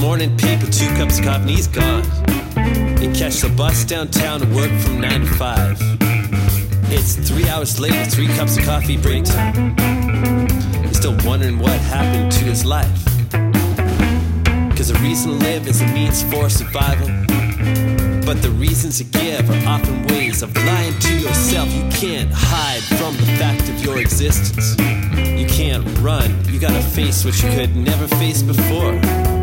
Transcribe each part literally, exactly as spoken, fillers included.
morning paper, two cups of coffee, and he's gone. You catch the bus downtown to work from nine to five. It's three hours later, three cups of coffee, break time. He's still wondering what happened to his life. Cause the reason to live is a means for survival. But the reasons to give are often ways of lying to yourself. You can't hide from the fact of your existence. You can't run, you gotta face what you could never face before.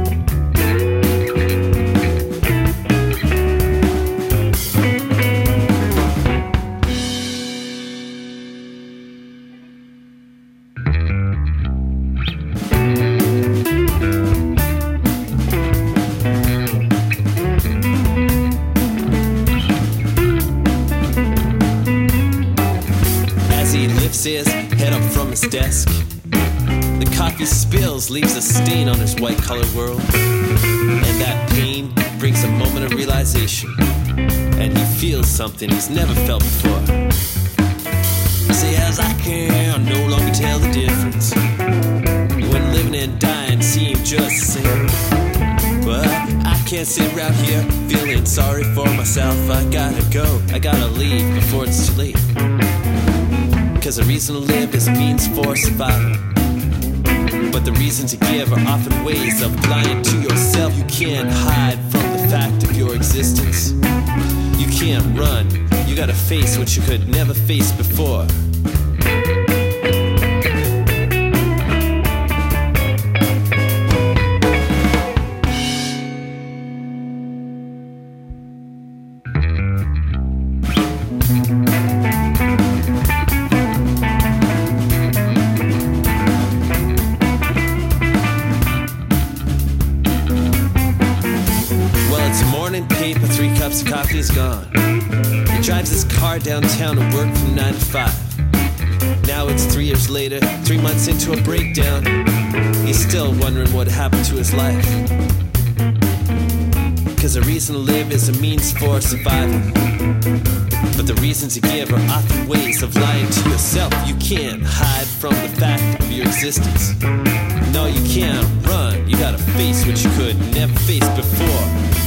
His head up from his desk. The coffee spills, leaves a stain on his white-collar world. And that pain brings a moment of realization. And he feels something he's never felt before. Say, as I can no longer tell the difference when living and dying seem just the same. But I can't sit around here feeling sorry for myself. I gotta go, I gotta leave before it's too late. Cause the reason to live is a means for survival. But the reason to give are often ways of lying to yourself. You can't hide from the fact of your existence. You can't run, you gotta face what you could never face before. Paper, three cups of coffee is gone. He drives his car downtown to work from nine to five. Now it's three years later, three months into a breakdown. He's still wondering what happened to his life. Cause the reason to live is a means for survival. But the reasons to give are often ways of lying to yourself. You can't hide from the fact of your existence. No, you can't run, you gotta face what you could never face before.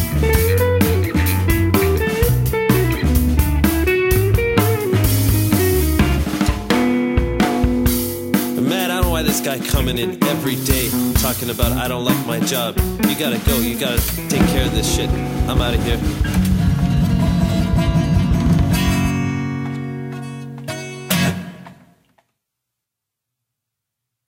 This guy coming in every day talking about I don't like my job. You gotta go, you gotta take care of this shit. I'm out of here.